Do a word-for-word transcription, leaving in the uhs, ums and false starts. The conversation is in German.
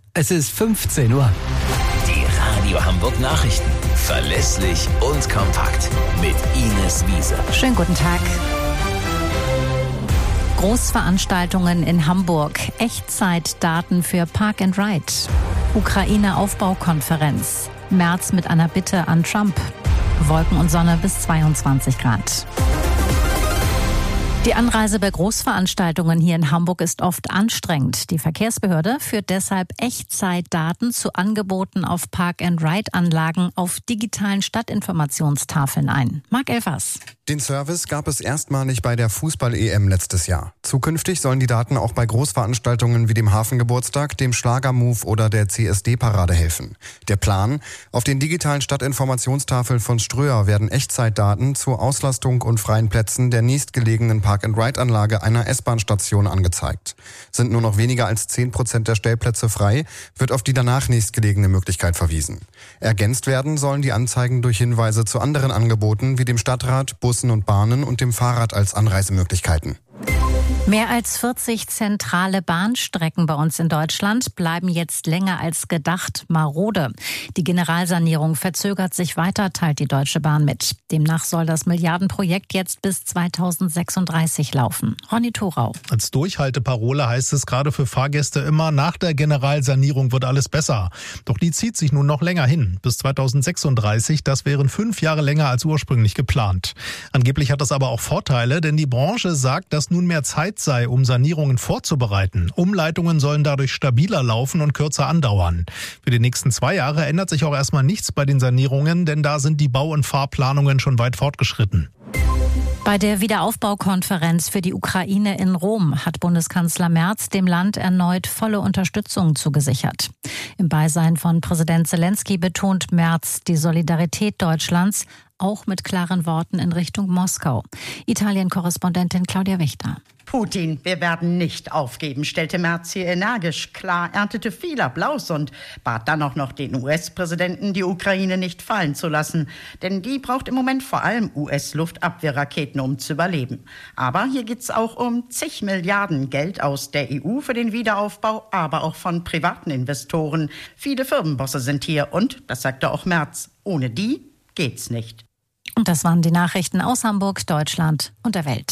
Es ist fünfzehn Uhr. Die Radio Hamburg Nachrichten. Verlässlich und kompakt. Mit Ines Wiese. Schönen guten Tag. Großveranstaltungen in Hamburg. Echtzeitdaten für Park and Ride. Ukraine-Aufbaukonferenz. Merz mit einer Bitte an Trump. Wolken und Sonne bis zweiundzwanzig Grad. Die Anreise bei Großveranstaltungen hier in Hamburg ist oft anstrengend. Die Verkehrsbehörde führt deshalb Echtzeitdaten zu Angeboten auf Park-and-Ride-Anlagen auf digitalen Stadtinformationstafeln ein. Marc Elfers. Den Service gab es erstmalig bei der Fußball-E M letztes Jahr. Zukünftig sollen die Daten auch bei Großveranstaltungen wie dem Hafengeburtstag, dem Schlagermove oder der C S D-Parade helfen. Der Plan: Auf den digitalen Stadtinformationstafeln von Ströer werden Echtzeitdaten zur Auslastung und freien Plätzen der nächstgelegenen Park-and-Ride-Anlage einer S-Bahn-Station angezeigt. Sind nur noch weniger als zehn Prozent der Stellplätze frei, wird auf die danach nächstgelegene Möglichkeit verwiesen. Ergänzt werden sollen die Anzeigen durch Hinweise zu anderen Angeboten wie dem Stadtrat, Bussen und Bahnen und dem Fahrrad als Anreisemöglichkeiten. Mehr als vierzig zentrale Bahnstrecken bei uns in Deutschland bleiben jetzt länger als gedacht marode. Die Generalsanierung verzögert sich weiter, teilt die Deutsche Bahn mit. Demnach soll das Milliardenprojekt jetzt bis zweitausendsechsunddreißig laufen. Ronny Thorau. Als Durchhalteparole heißt es gerade für Fahrgäste immer, nach der Generalsanierung wird alles besser. Doch die zieht sich nun noch länger hin. Bis zweitausendsechsunddreißig, das wären fünf Jahre länger als ursprünglich geplant. Angeblich hat das aber auch Vorteile, denn die Branche sagt, dass nun mehr Zeit sei, um Sanierungen vorzubereiten. Umleitungen sollen dadurch stabiler laufen und kürzer andauern. Für die nächsten zwei Jahre ändert sich auch erstmal nichts bei den Sanierungen, denn da sind die Bau- und Fahrplanungen schon weit fortgeschritten. Bei der Wiederaufbaukonferenz für die Ukraine in Rom hat Bundeskanzler Merz dem Land erneut volle Unterstützung zugesichert. Im Beisein von Präsident Zelensky betont Merz die Solidarität Deutschlands, auch mit klaren Worten in Richtung Moskau. Italien-Korrespondentin Claudia Wächter. Putin, wir werden nicht aufgeben, stellte Merz hier energisch klar, erntete viel Applaus und bat dann auch noch den U S-Präsidenten, die Ukraine nicht fallen zu lassen. Denn die braucht im Moment vor allem U S-Luftabwehrraketen, um zu überleben. Aber hier geht's auch um zig Milliarden Geld aus der E U für den Wiederaufbau, aber auch von privaten Investoren. Viele Firmenbosse sind hier und, das sagte auch Merz, ohne die geht's nicht. Und das waren die Nachrichten aus Hamburg, Deutschland und der Welt.